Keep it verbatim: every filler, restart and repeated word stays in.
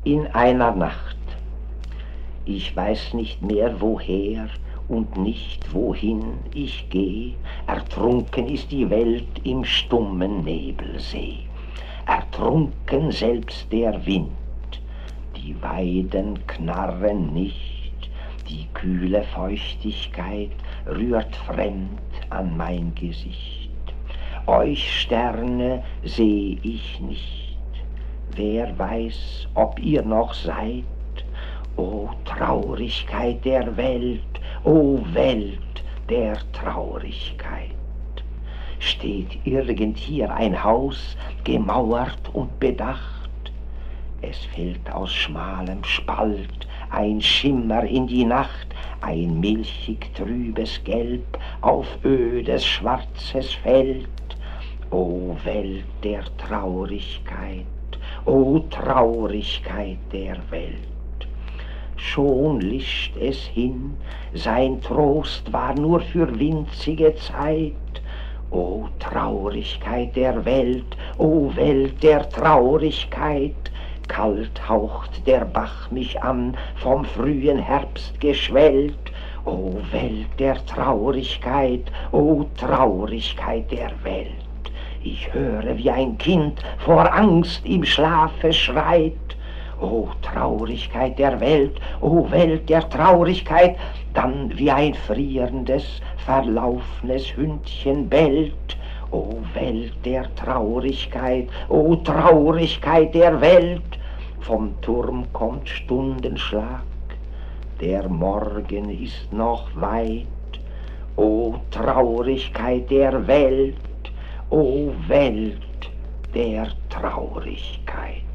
In einer Nacht. Ich weiß nicht mehr woher und nicht wohin ich geh, ertrunken ist die Welt im stummen Nebelsee, ertrunken selbst der Wind, die Weiden knarren nicht, die kühle Feuchtigkeit rührt fremd an mein Gesicht. Euch Sterne seh ich nicht, wer weiß, ob ihr noch seid. O Traurigkeit der Welt, o Welt der Traurigkeit. Steht irgend hier ein Haus, gemauert und bedacht, es fällt aus schmalem Spalt ein Schimmer in die Nacht, ein milchig trübes Gelb auf ödes schwarzes Feld. O Welt der Traurigkeit, o Traurigkeit der Welt. Schon lischt es hin, sein Trost war nur für winzige Zeit. O Traurigkeit der Welt, o Welt der Traurigkeit, kalt haucht der Bach mich an, vom frühen Herbst geschwellt. O Welt der Traurigkeit, o Traurigkeit der Welt. Ich höre, wie ein Kind vor Angst im Schlafe schreit. O Traurigkeit der Welt, o Welt der Traurigkeit, dann wie ein frierendes, verlaufenes Hündchen bellt. O Welt der Traurigkeit, o Traurigkeit der Welt, vom Turm kommt Stundenschlag, der Morgen ist noch weit. O Traurigkeit der Welt, o Welt der Traurigkeit.